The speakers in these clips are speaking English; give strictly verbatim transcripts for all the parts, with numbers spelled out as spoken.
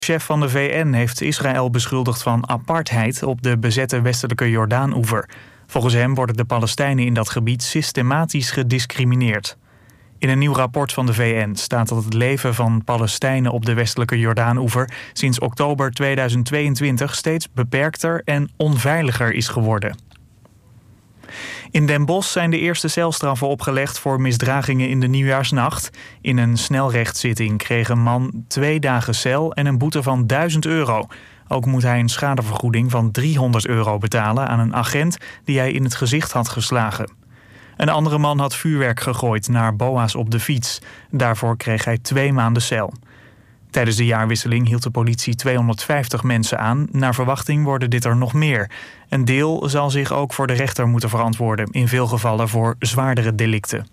Chef van de V N heeft Israël beschuldigd van apartheid op de bezette westelijke Jordaan-oever. Volgens hem worden de Palestijnen in dat gebied systematisch gediscrimineerd. In een nieuw rapport van de V N staat dat het leven van Palestijnen op de westelijke Jordaan-oever sinds oktober tweeduizend tweeëntwintig steeds beperkter en onveiliger is geworden. In Den Bosch zijn de eerste celstraffen opgelegd voor misdragingen in de nieuwjaarsnacht. In een snelrechtszitting kreeg een man twee dagen cel en een boete van duizend euro. Ook moet hij een schadevergoeding van driehonderd euro betalen aan een agent die hij in het gezicht had geslagen. Een andere man had vuurwerk gegooid naar boa's op de fiets. Daarvoor kreeg hij twee maanden cel. Tijdens de jaarwisseling hield de politie tweehonderdvijftig mensen aan. Naar verwachting worden dit er nog meer. Een deel zal zich ook voor de rechter moeten verantwoorden, in veel gevallen voor zwaardere delicten.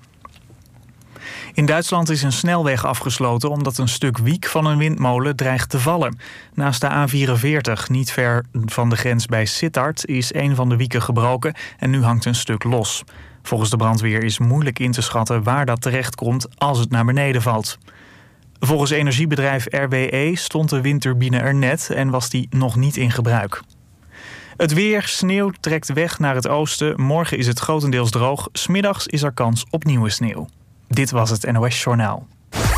In Duitsland is een snelweg afgesloten omdat een stuk wiek van een windmolen dreigt te vallen. Naast de A vierenveertig, niet ver van de grens bij Sittard, is een van de wieken gebroken en nu hangt een stuk los. Volgens de brandweer is moeilijk in te schatten waar dat terechtkomt als het naar beneden valt. Volgens energiebedrijf R W E stond de windturbine er net en was die nog niet in gebruik. Het weer, sneeuw trekt weg naar het oosten. Morgen is het grotendeels droog. 's Middags is er kans op nieuwe sneeuw. Dit was het N O S Journaal.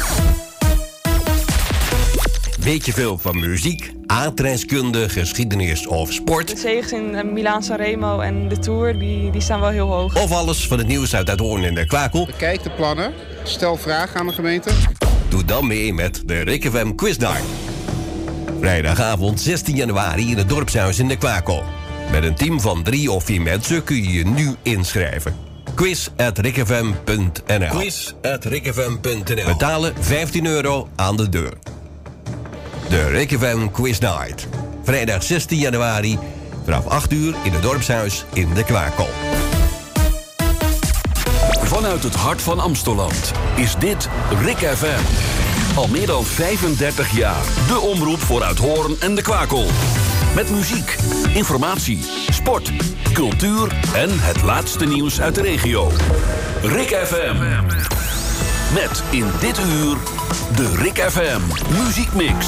Weet je veel van muziek, aardrijkskunde, geschiedenis of sport? De zegens in Milaan Sanremo en de Tour, die, die staan wel heel hoog. Of alles van het nieuws uit Uithoorn en de Kwakel? Bekijk de plannen, stel vragen aan de gemeente. Doe dan mee met de Rick F M Quiz Night. Vrijdagavond zestien januari in het dorpshuis in de Kwakel. Met een team van drie of vier mensen kun je je nu inschrijven. quiz at rick f m punt n l quiz at rick f m punt n l Betalen vijftien euro aan de deur. De Rick F M Quiz Night. Vrijdag zestien januari vanaf acht uur in het dorpshuis in de Kwakel. Vanuit het hart van Amstelland is dit Rick F M. Al meer dan vijfendertig jaar. De omroep voor Uithoorn en de Kwakel. Met muziek, informatie, sport, cultuur en het laatste nieuws uit de regio. Rick F M. Met in dit uur de Rick F M Muziekmix.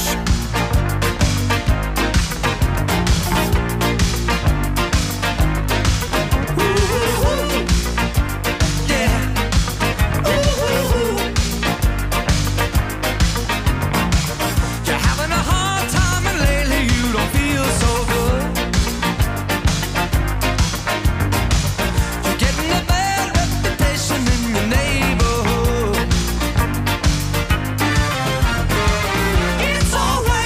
It's alright.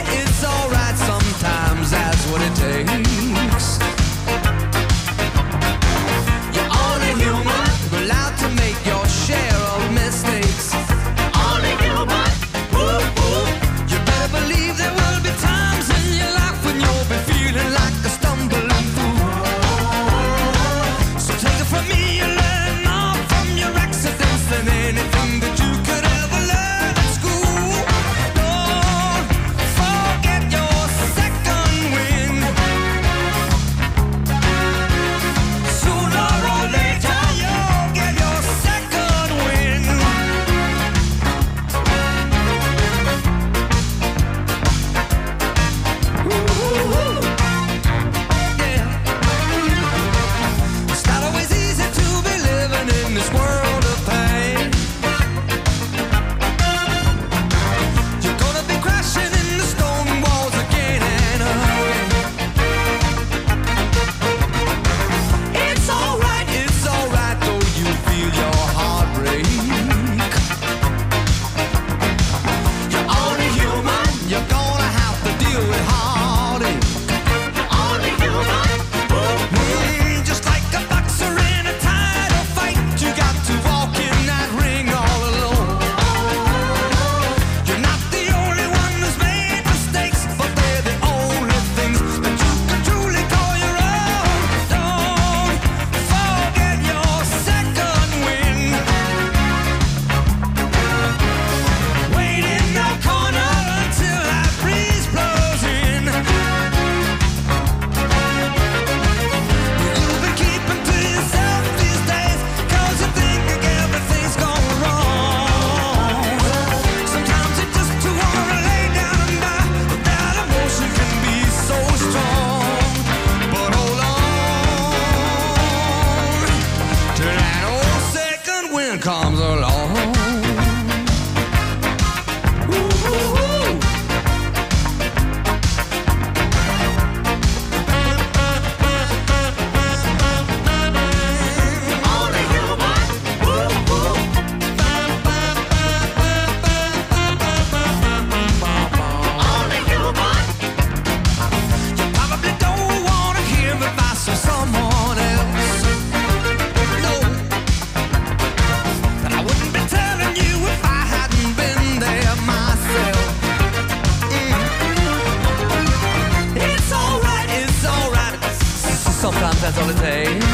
that's all it takes.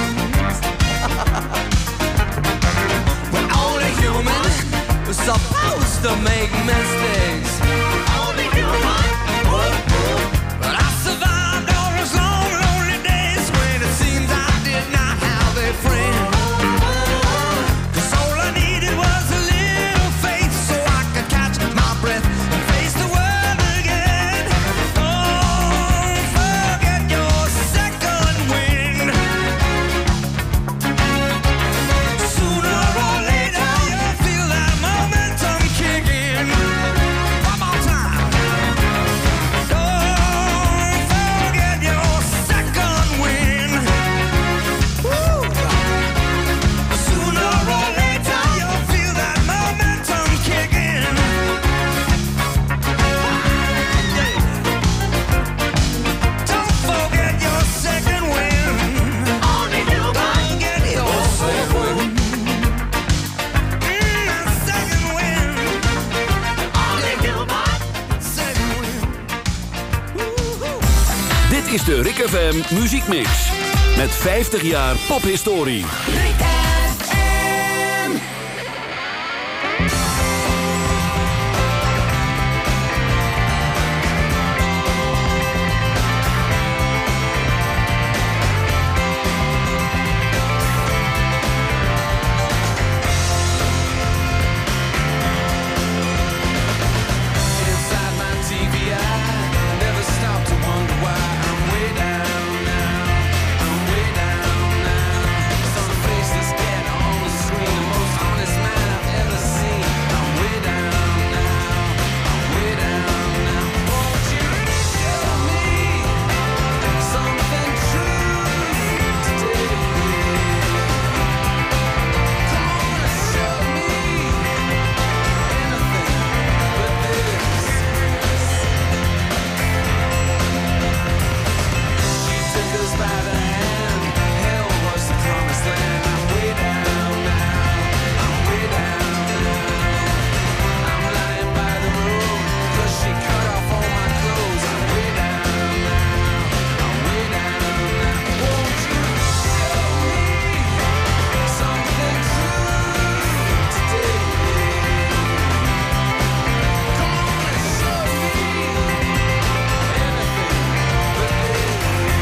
We're only human, we're supposed to make mistakes. Only human. But I survived all those long, lonely days when it seems I did not have a friend. 'Cause all I needed was a little faith so I could catch my breath and face the world again. Don't forget your second wind. Sooner or later you'll feel that momentum kick in. One more time. Don't forget your second wind. Woo. Sooner or later you'll feel that momentum kick in. Don't forget your second wind. Only you can get your second wind. Mm, second wind. Only you can second wind. Woo-hoo. Dit is de Rick F M Muziekmix. Met vijftig jaar pophistorie. Rick F M. Inside my T V I never stop to wonder why I'm way down now. I'm way down now. Some faceless cat on the screen, the most honest man I've ever seen. I'm way down now. I'm way down now. Won't you show me something true today? Come on and show me anything but this. She took us by the hand. Hell was the promised land. I'm way down now. I'm way down now. I'm lying by the road 'cause she cut off all my clothes. I'm way down now. I'm way down now. Won't you show me something true today? Come on and show me anything but this.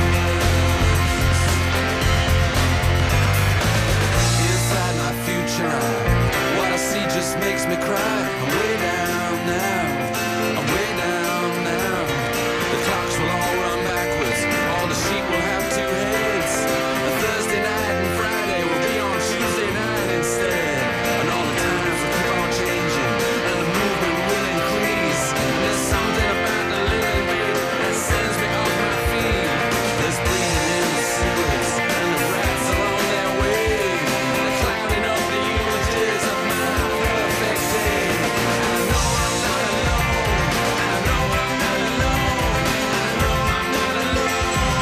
Inside my future, what I see just makes me cry. I'm way down now. I'm way down now. The clocks will all run backwards. All the sheep will have two heads. A Thursday night and Friday will be on Tuesday night instead. And all the times will keep on changing, and the movement will increase. There's something about the living bit that sends me off my feet. There's bleeding in the sewers, and the rats are on their way. They're clouding up the images of my perfect day. I know I'm not alone. I know I'm not alone. I know I'm not alone.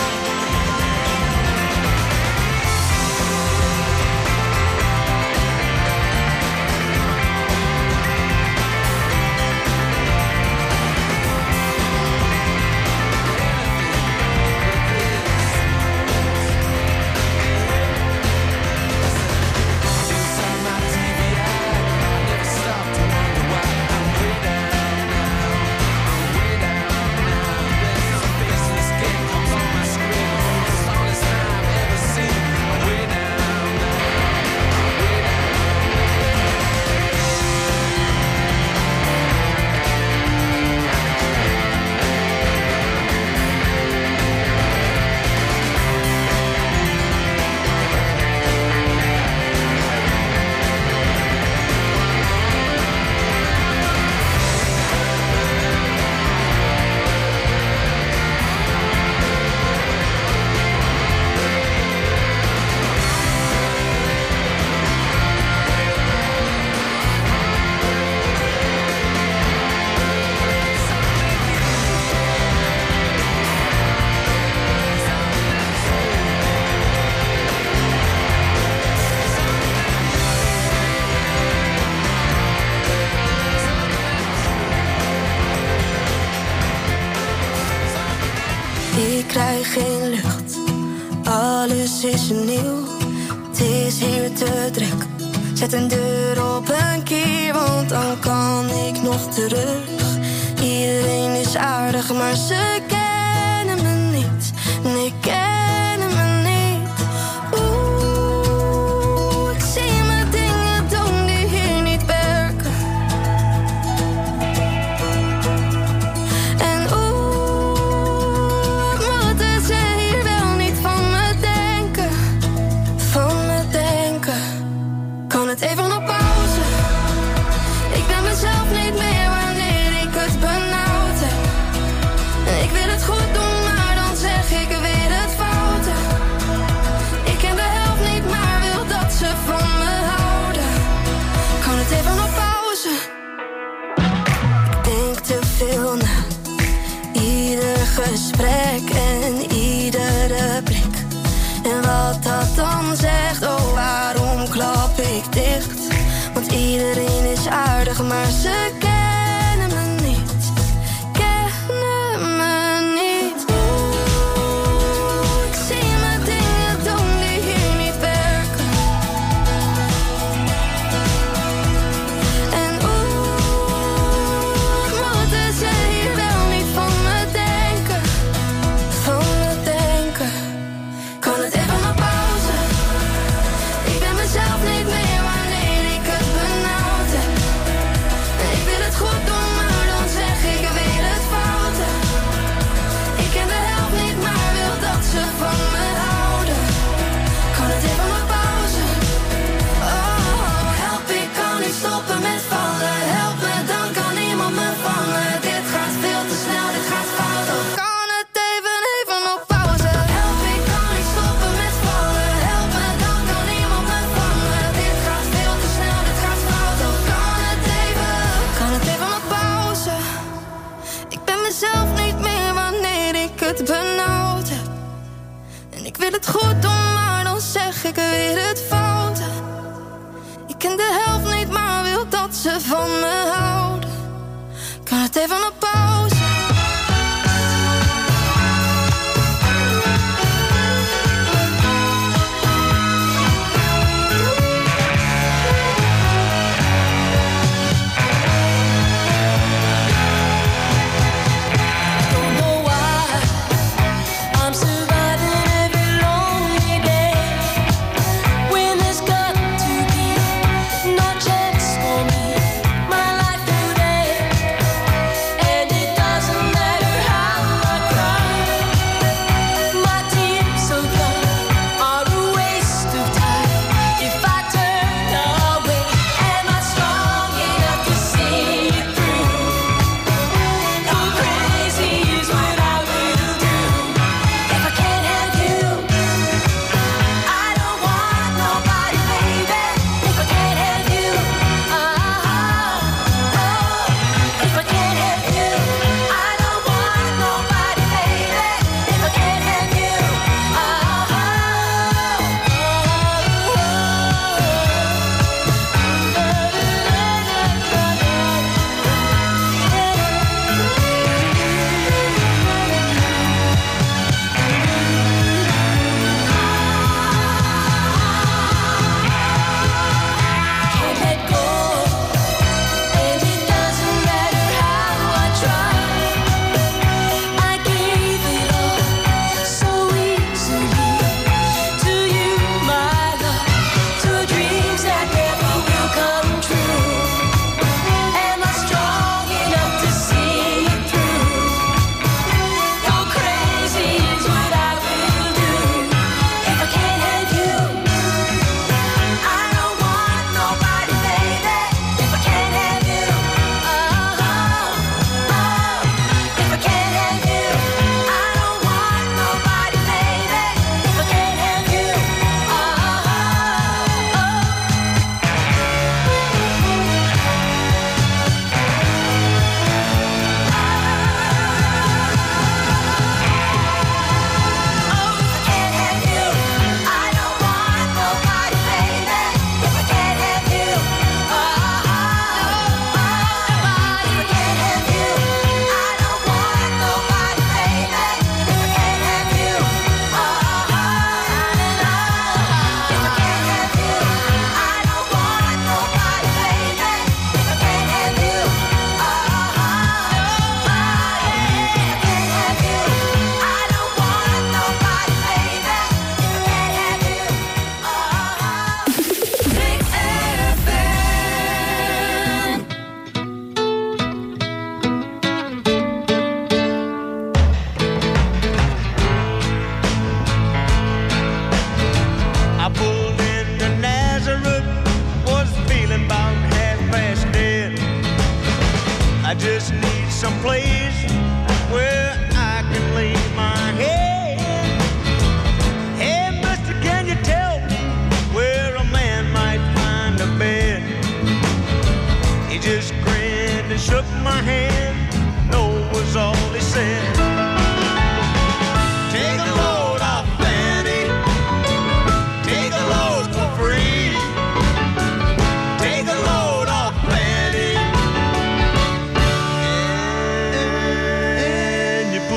Inside my T V I never stop to wonder why I'm way down now. I'm way down now. There's some faceless kid comes on my screen. The most honest man I've ever seen. I'm way down now. I'm way down. Ik krijg geen lucht Alles is nieuw, het is hier te druk. Zet een deur op een kier, want dan kan ik nog terug. Iedereen is aardig, maar ze kennen me niet. Nee, kennen me niet. Oeh, ik zie me dingen doen die hier niet werken. En oeh, wat moeten ze hier wel niet van me denken? Van me denken. Kan het even op pauze? Ik ben mezelf niet meer wanneer ik het benauwd heb. Ik wil het goed doen, maar dan zeg ik weer het foute. Ik ken de helft niet, maar wil dat ze van me houden. Kan het even op pauze? Ik denk te veel na. Ieder gesprek en iedere blik. En wat dat dan zegt, oh waarom klap ik dicht? Want iedereen is aardig, maar ze kennen me niet. Kennen me niet. Oeh, ik zie me dingen doen die hier niet werken. En oeh, moeten ze hier wel niet van me denken? Van me denken. Kan het even op pauze? Ik ben mezelf niet meer wanneer ik het benauwd heb. Ik wil het goed doen, maar dan zeg ik weer het foute. Ik ken de helft niet, maar wil dat ze van me houden. Kan het even op pauze? Oh, help, ik kan niet stoppen met vallen. Help me, dan kan niemand me vangen. Dit gaat veel te snel, dit gaat fout. Oh, kan het even, even op pauze? Help, ik kan niet stoppen met vallen. Help me, dan kan niemand me vangen. Dit gaat veel te snel, dit gaat fout. Oh, kan het even, kan het even op pauze? Ik ben mezelf niet meer wanneer ik het benauwd heb. En ik wil het goed doen, maar dan zeg ik weer het foute. Ik ken de helft niet, maar wil dat ze van me houden. Kan het even op pauze? Don't know why I'm surviving every lonely day. When there's got to be no chance for me, my life today, and it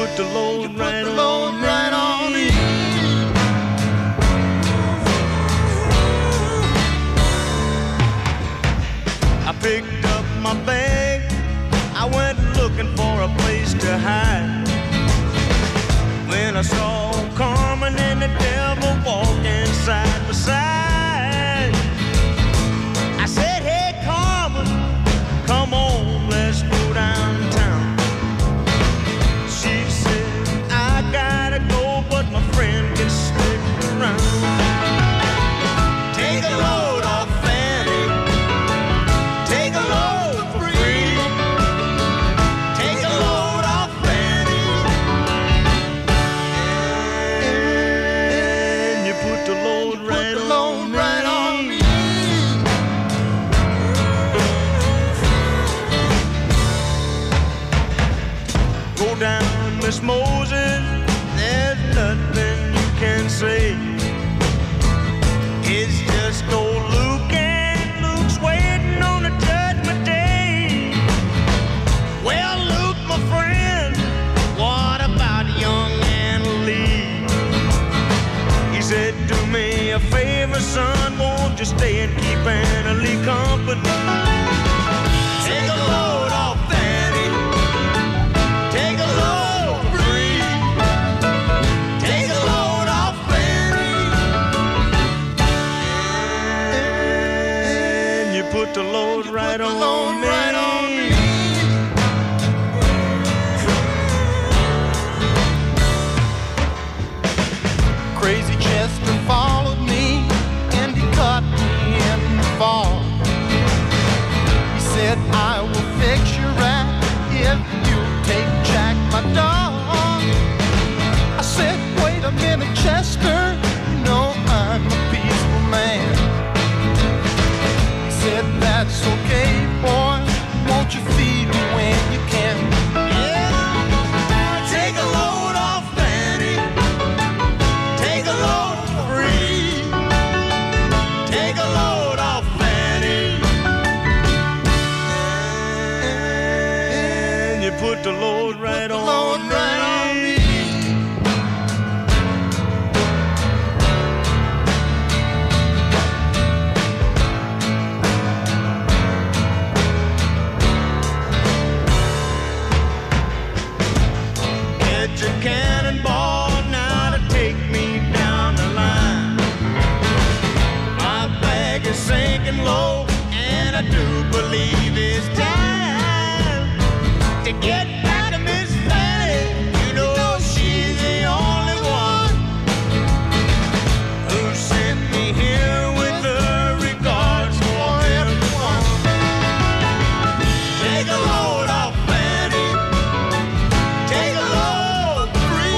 put the load right on right on me. I picked up my bag, I went looking for a place to hide. When I saw Carmen and the devil walking side by side, I said, hey Carmen, come on, let's go downtown. She said, I gotta go, but my friend can stick around. Take a load off Fanny, take a load for free. Take a load off Fanny, and you put the load right on right on me. Go down, Miss Moses, there's nothing you can say. It's just old Luke, and Luke's waiting on the judgment day. Well, Luke, my friend, what about young Anna Lee? He said, do me a favor, son, won't you stay and keep Anna Lee company? Take a load off Fanny, take a load free. Take a load off Fanny, and you put the load right on me. Right on me. Crazy Chester followed me and he caught me in the fall. He said, I will fix your rat if you take Jack, my dog. I said, wait a minute, Chester, you know I'm a peaceful man. He said, that's okay, boy, won't you feed me when you can? Yeah, take a load off Fanny, take a load free. Take a load off Fanny, and you put the load right on me. Right on me. Get your cannonball now to take me down the line. My bag is sinking low, and I do believe it's time to get back to Miss Fanny. You know she's the only one who sent me here with her regards for everyone. Take a load off Fanny, take a load free.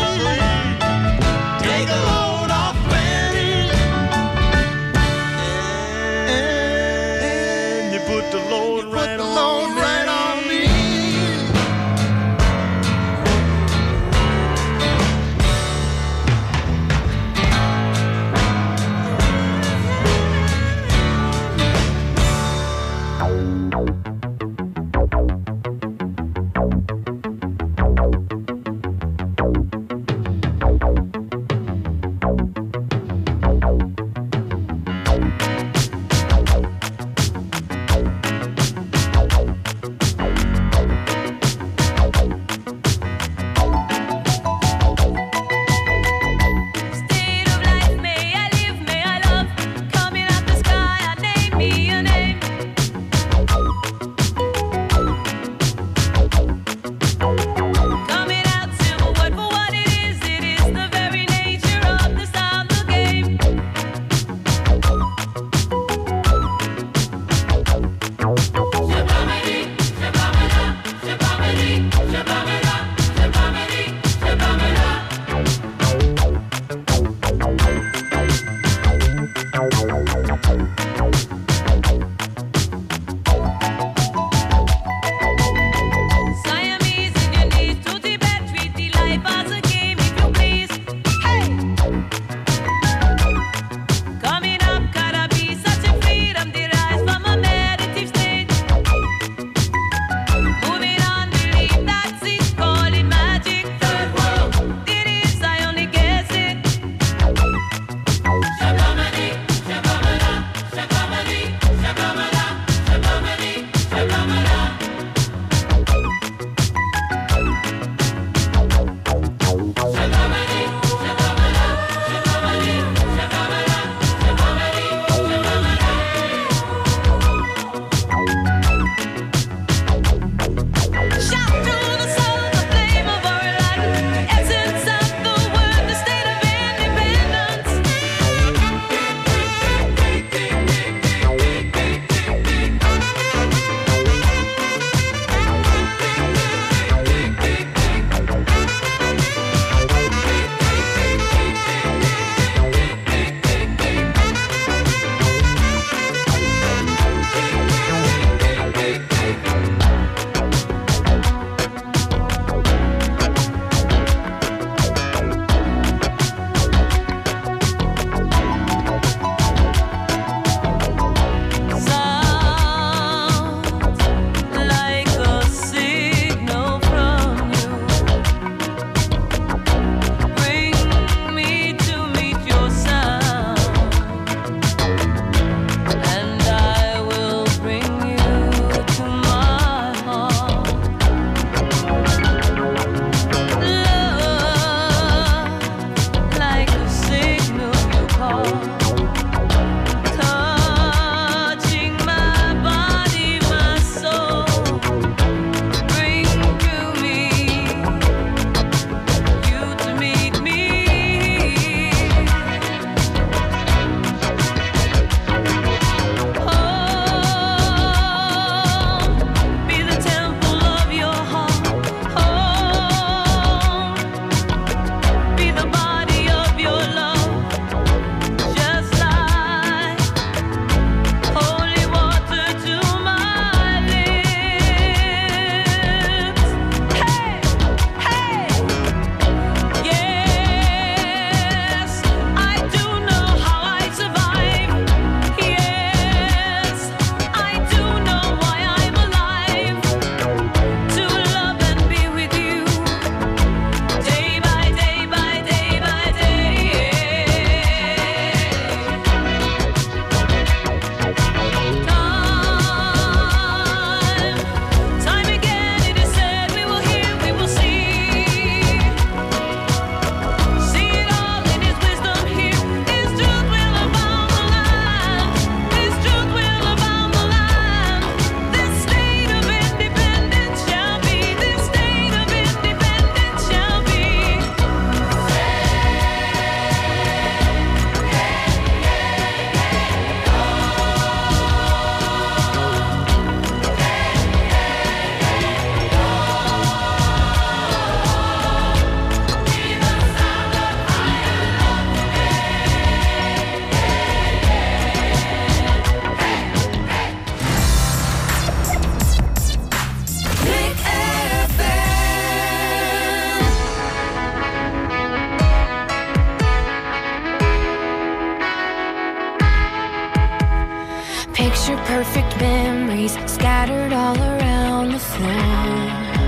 Perfect memories scattered all around the floor.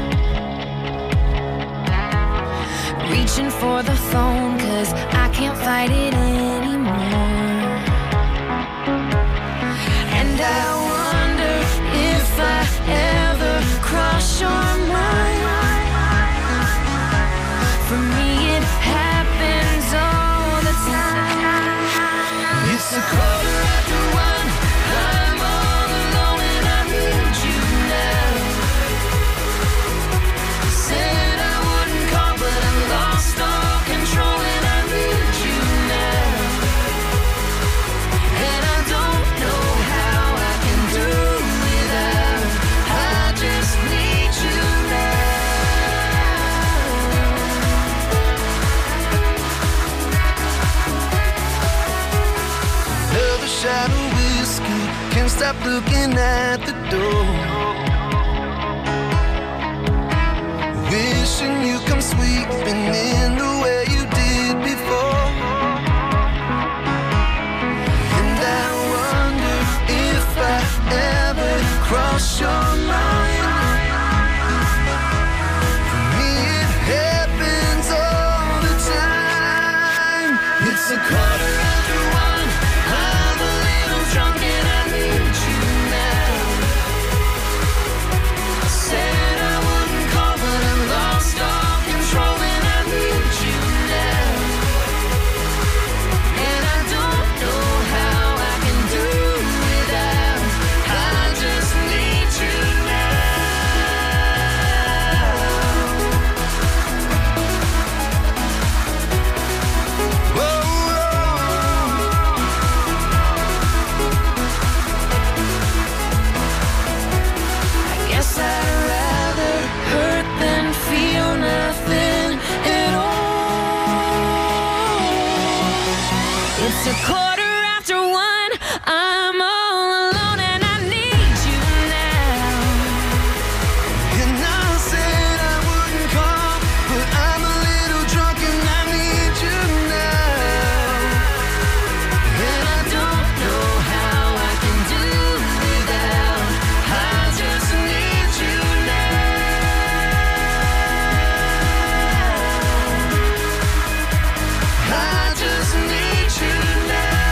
Reaching for the phone, cause I can't fight it anymore. And I wonder if I ever cross your mind. For me it happens all the time. It's a quarter after one, I'm all alone and I need you now. Said I wouldn't call but I lost all control and I need you now. And I don't know how I can do without. I just need you now. Another shot of whiskey, can't stop looking at the door. Wishing you come sweeping in the way you did before. And I wonder if I ever cross your mind. For me it happens all the time. It's a quarter after one, I'm a little drunk and I need you now. Said I wouldn't call but I lost all control and I need you now. And I don't know how I can do without. I just need you now. Whoa, I guess I'd rather hurt than feel nothing at all. It's a quarter after one, I'm all alone and I need you now. And I said I wouldn't call, but I'm a little drunk and I need you now. And I don't know how I can do without. I just need you now. I just need you now.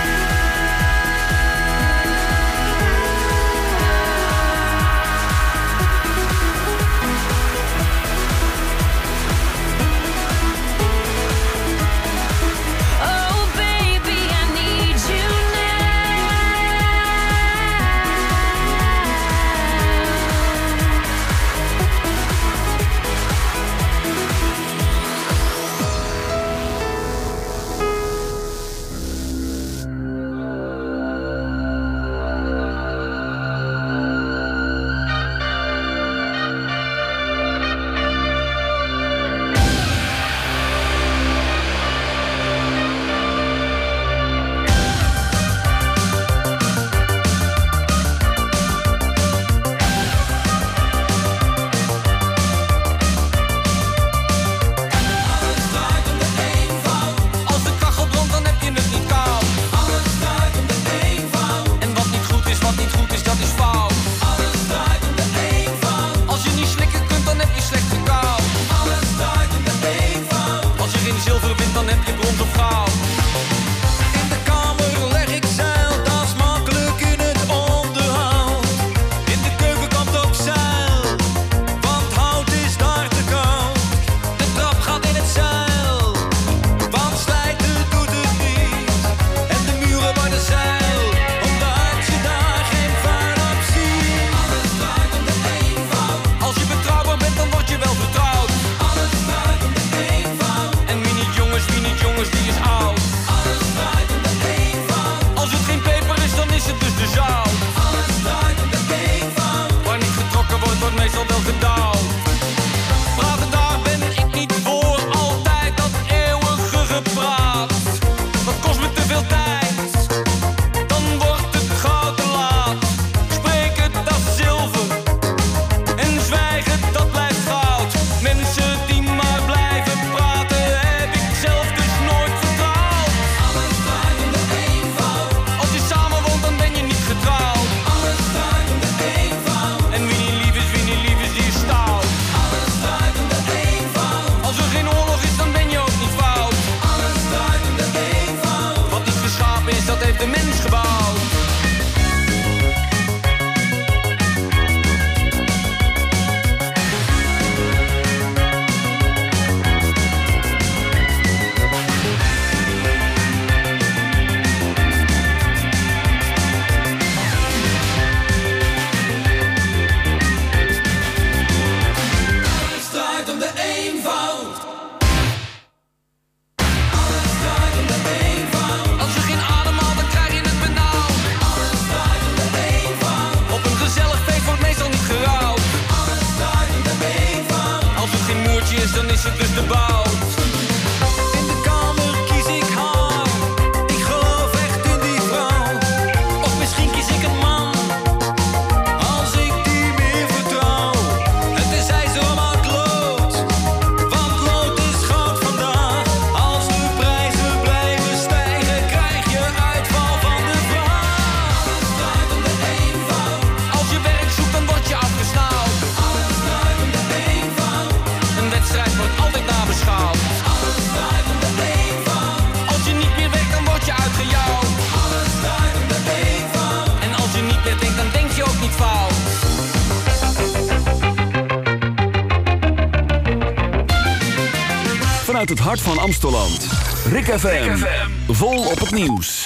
Vanuit het hart van Amsteland. Rik F M. Vol op het nieuws.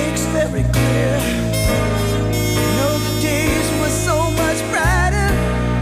very clear. You know the days were so much brighter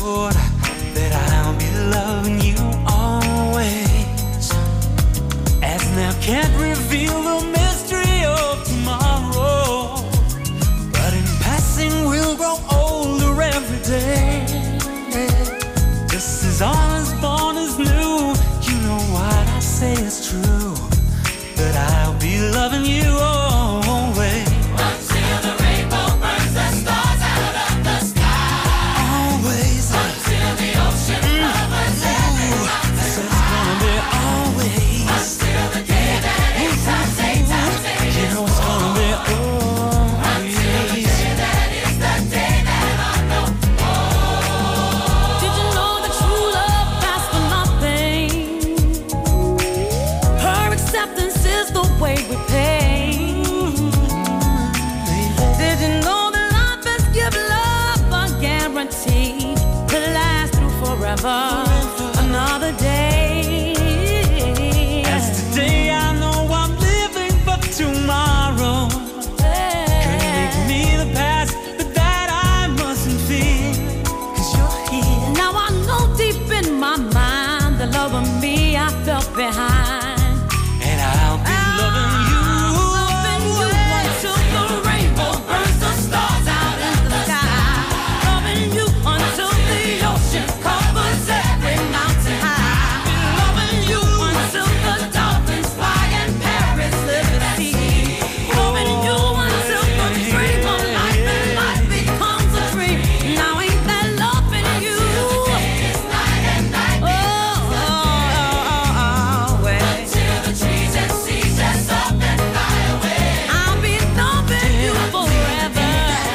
assured that I'll be loving you always. As now can't reveal the mystery of tomorrow, but in passing we'll grow older every day. Just as honest born is new, you know what I say is true, that I'll be loving you always. Until the rainbow burns the stars out of the sky. Always. Until the ocean covers every mountain. So it's gonna be always. Until the day that eight times eight times eight You know it's gonna be always. Until the day that is the day that I know. Did you know that true love lasts for nothing? Her acceptance is the way we pay. Did you know that life has given love a guarantee to last through forever? Another day. As today I know I'm living for tomorrow. Couldn't make me the past, but that I mustn't fear, 'cause you're here. Now I know deep in my mind the love of me I felt behind. And I'll be loving you. Loving you until the rainbow burns the stars out in the sky. Loving you until the ocean covers every mountain high. Loving you until the dolphins fly and Paris live at sea. Loving you until the dream of life and life becomes a dream. Now ain't that loving you? Night and night. Oh, oh, oh, oh, well. Until the trees and seas just up and fly away. I'll be loving you forever.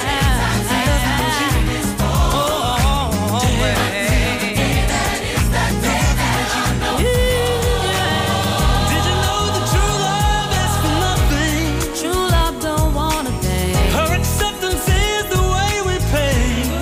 Oh, oh, oh, well. That is the day that I know. Did you know that true love asks for nothing? True love don't want a thing. Her acceptance is the way we pay.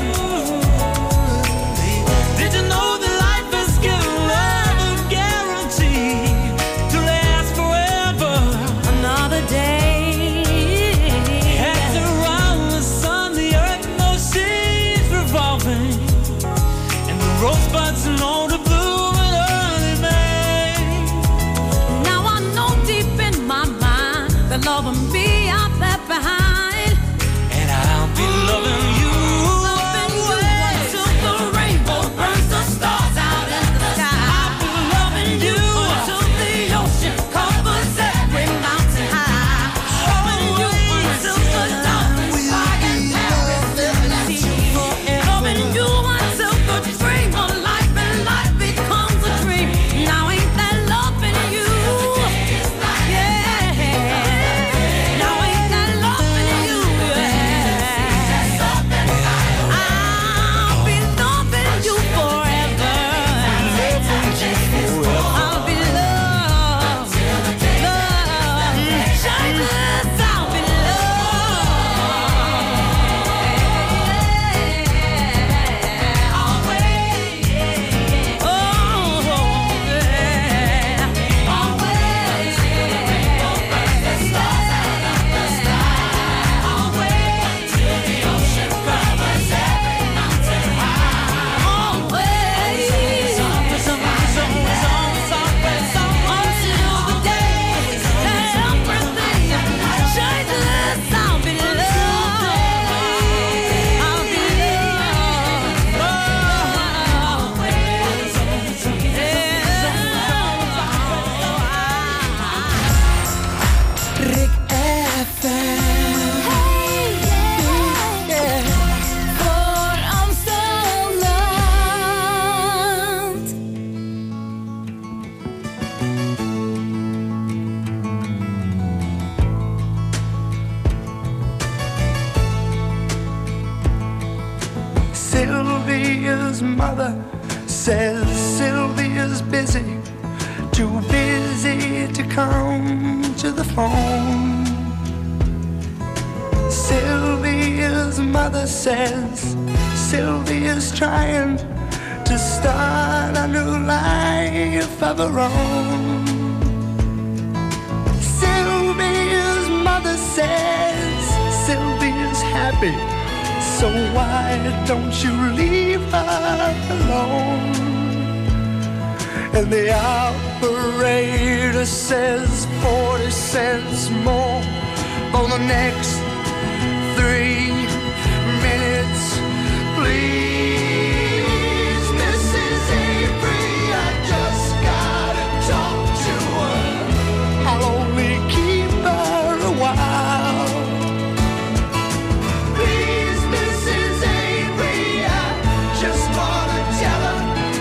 Did you know that life has given love a guarantee to last forever? Another day. Heads around the sun, the earth, no seas revolving, and the rosebuds know to bloom in early May. Now I know deep in my mind the love of me I left behind. And I'll be loving you. Loving you until the rainbow burns the stars out in the sky. Loving you until the ocean covers every mountain high. Loving you until the dolphins fly and Paris live at sea. Loving you until the dream of life and life becomes a dream. Now ain't that loving you? Yeah. Now ain't that loving you? Yeah. I'll be loving you forever. I'll be loved, loved. Shyness, I'll be loved. Always. Oh, yeah. Always. The stars out of the sky. Always. Till the ocean covers every mountain high. Always. Until the day that everything changes, I'll be loved. I'll be loved. Rick F M. Voor Amsterdam. Sylvia's mother says Sylvia's busy, too busy to come to the phone. Sylvia's mother says Sylvia's trying to start a new life of her own. Sylvia's mother says Sylvia's happy So why don't you leave her alone? And the operator says forty cents more for the next three minutes, please. Missus Avery, I just gotta talk to her. I'll only keep her a while. Please, Missus Avery, I just wanna tell her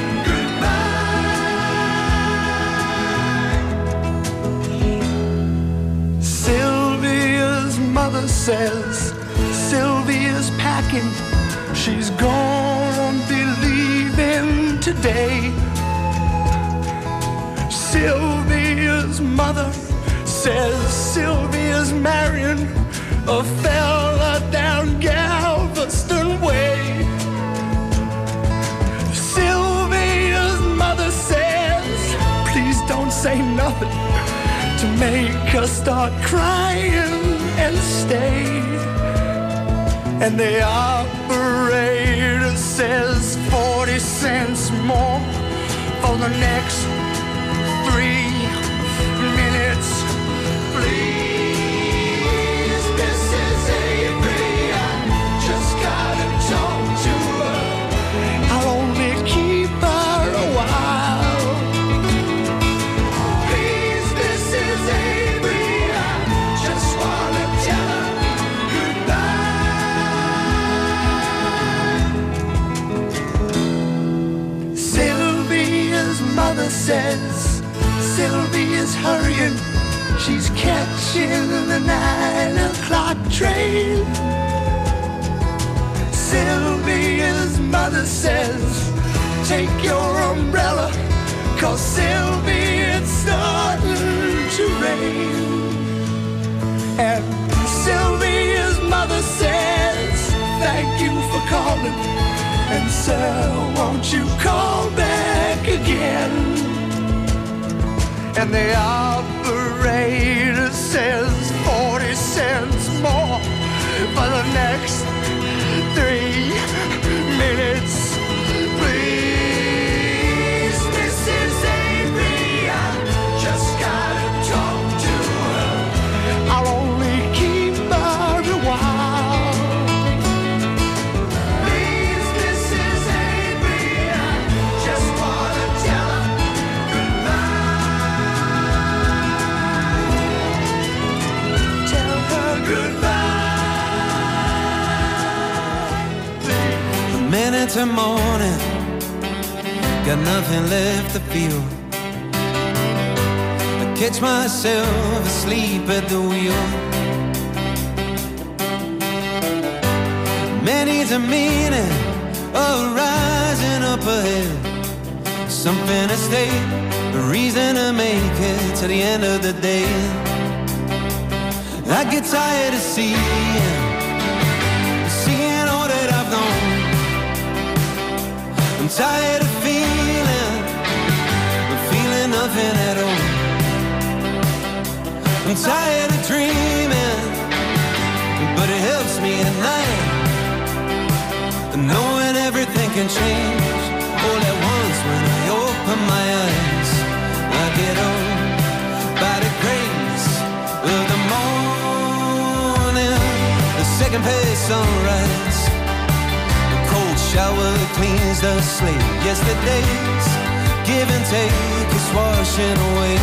goodbye. Sylvia's mother says Sylvia's packing. She's gonna be leaving today. Sylvia's mother says Sylvia's marrying a fella down Galveston Way. Sylvia's mother says, please don't say nothing to make her start crying and stay. And the operator says forty cents more for the next three minutes, please. Missus Avery, I just gotta talk to her. I'll only keep her a while. Please, Missus Avery, I just wanna tell her goodbye. Sylvia's mother says Sylvia's hurrying. She's catching the nine o'clock train. Sylvia's mother says, take your umbrella, 'cause Sylvia, it's starting to rain. And Sylvia's mother says, thank you for calling. And sir, won't you call back again? And the operator says forty cents more for the next three minutes, please. Missus Avery, I just gotta talk to her. I'll only keep her a while. Please, Missus Avery, I just wanna tell her minutes of morning, got nothing left to feel. I catch myself asleep at the wheel. Many's a meaning of rising up ahead. Something to stay, a reason to make it to the end of the day. I get tired of seeing, seeing all that I've known. I'm tired of feeling, of feeling nothing at all. I'm tired of dreaming, but it helps me at night, knowing everything can change all at once when I open my eyes. I get on by the grace of the morning, the second page sunrise. Shower cleans the slate. Yesterday's give and take is washing away.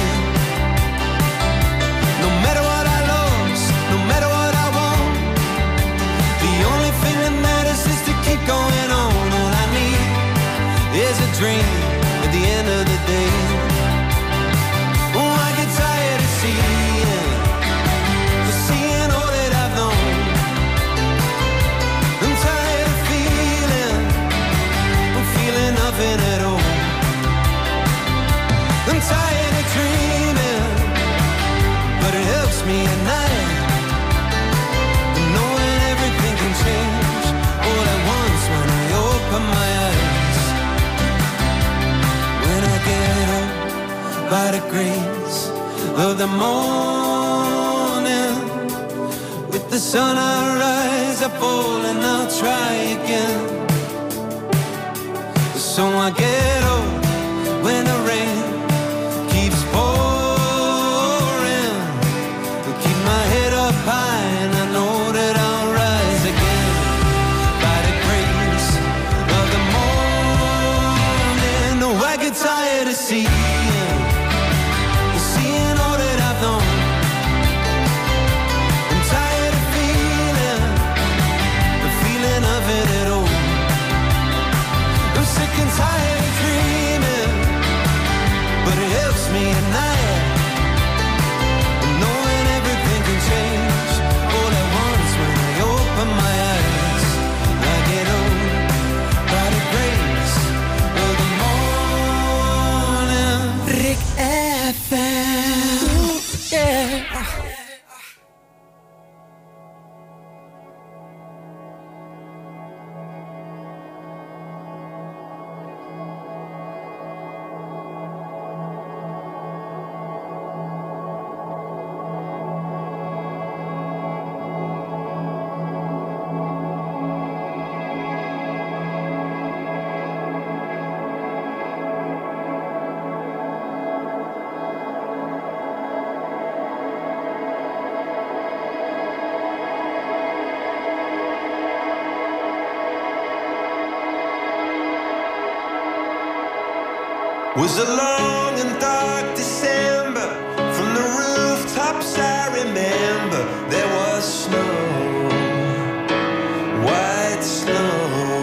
No matter what I lost, no matter what I want, the only thing that matters is to keep going on. All I need is a dream at the end of the day. Oh, I get tired of seeing, of seeing all that I've known. I'm tired of feeling, feeling nothing at all. I'm tired of dreaming, but it helps me at night, knowing everything can change all at once when I open my eyes. When I get up by the grace of the morning, with the sun I rise, I fall and I'll try again. So I get up when the rain keeps pouring, keep my head up high and I know that I'll rise again by the grace of the morning. Oh, I get tired of seeing, seeing all that I've known. I'm tired of feeling, the feeling of it at all. I'm sick and tired of dreaming, but it helps me at night, knowing everything can change all at once when I open my eyes. I get old by the grace of the morning. Rick F M, yeah. Was a long and dark December. From the rooftops I remember there was snow, white snow.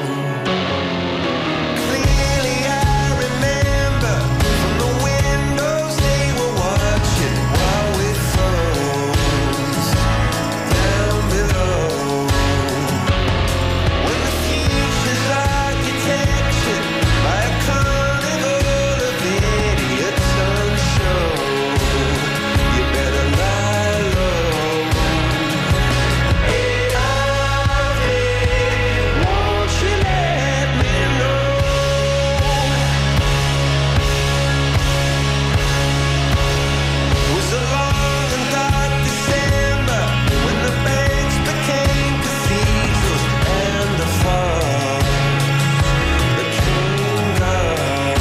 Clearly I remember from the windows they were watching while we froze down below. When the future's architecture by a carnival of idiots unsure, you better lie low. Hey, lovey, won't you let me know? Was a long and dark December when the banks became cathedrals and the fall became God.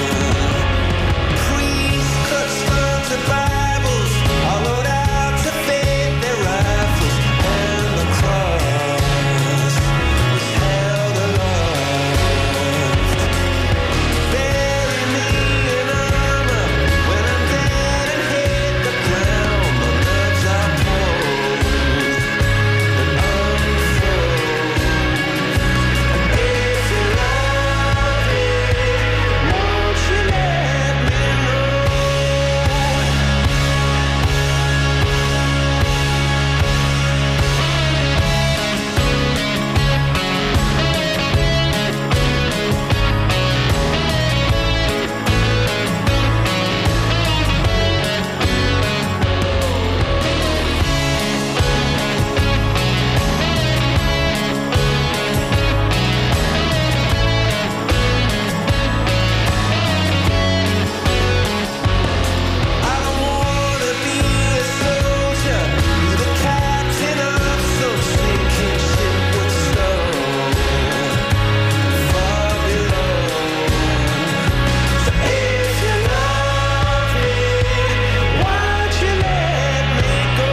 Priests clutched onto Bibles, hollowed out to fit their rifles, and the cross was held aloft. Bury me in armor when I'm dead and hit the ground. My nerves are cold and unfroze. And if you love me, won't you let me know? I don't wanna be a soldier, be the captain of some sinking ship with snow far below. So if you love me, won't you let me go?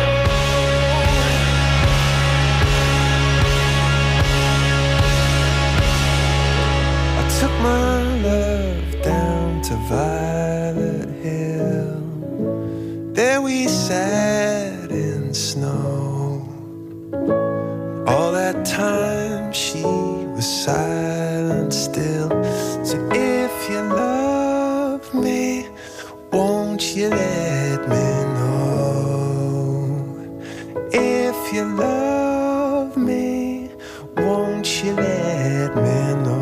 I took my love down to Violet Hill. There we sat in snow. All that time she was silent still. So if you love me, won't you let me know? If you love me, won't you let me know?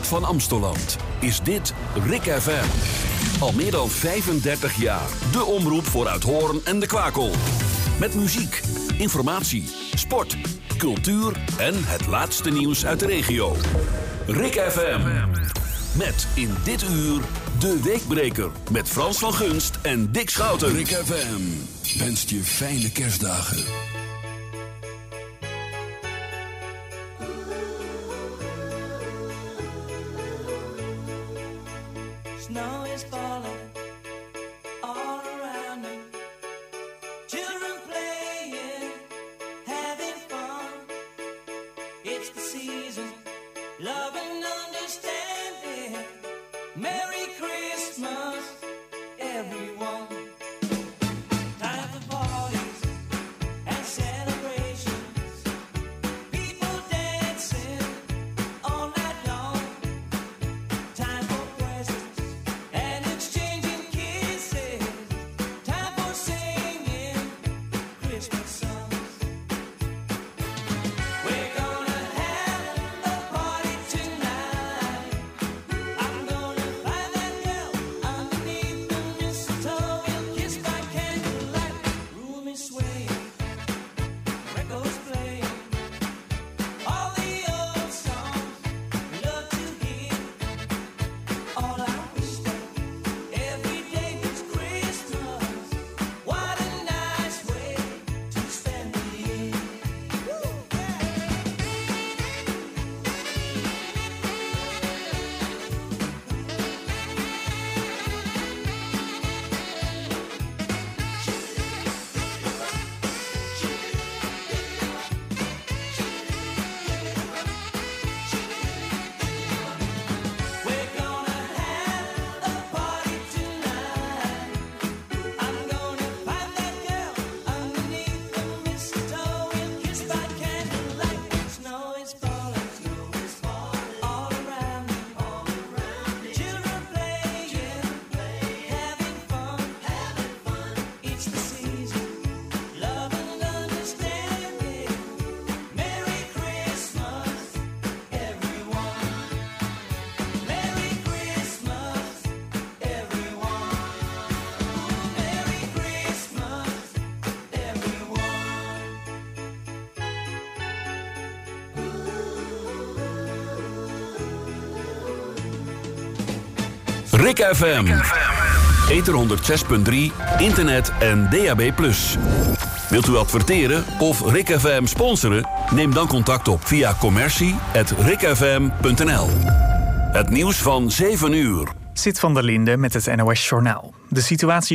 van Amstoland is dit Rik F M. Al meer dan vijfendertig jaar de omroep voor Uithoorn en de Kwakel. Met muziek, informatie, sport, cultuur en het laatste nieuws uit de regio. Rik F M. Met in dit uur de Weekbreker met Frans van Gunst en Dick Schouten. Rik F M wenst je fijne kerstdagen. Snow is falling all around me. Children playing, having fun. It's the season, love and understanding. Merry Christmas, everyone. Time for parties and celebrations. People dancing all night long. Time for presents and exchanging kisses. Time for singing Christmas songs. We're gonna have a party tonight. I'm gonna find that girl underneath the mistletoe. We'll kiss by candlelight. Room is swaying, records playing. All the old songs we love to hear. All I wish that every day was Christmas. What a nice way to spend the year. We're gonna have a party tonight. I'm gonna find that girl underneath the mistletoe. We'll kiss by candlelight. Snow is falling, snow is falling all around me, all around me. Children playing, having fun, having fun. It's the season, love and understanding. Merry Christmas, everyone. Merry Christmas, everyone. Merry Christmas, everyone. Rik F M. Ether honderd zes punt drie, internet en D A B plus. Wilt u adverteren of Rik F M sponsoren? Neem dan contact op via commercie at rikfm punt n l. Het nieuws van zeven uur. Zit van der Linde met het N O S Journaal. De situatie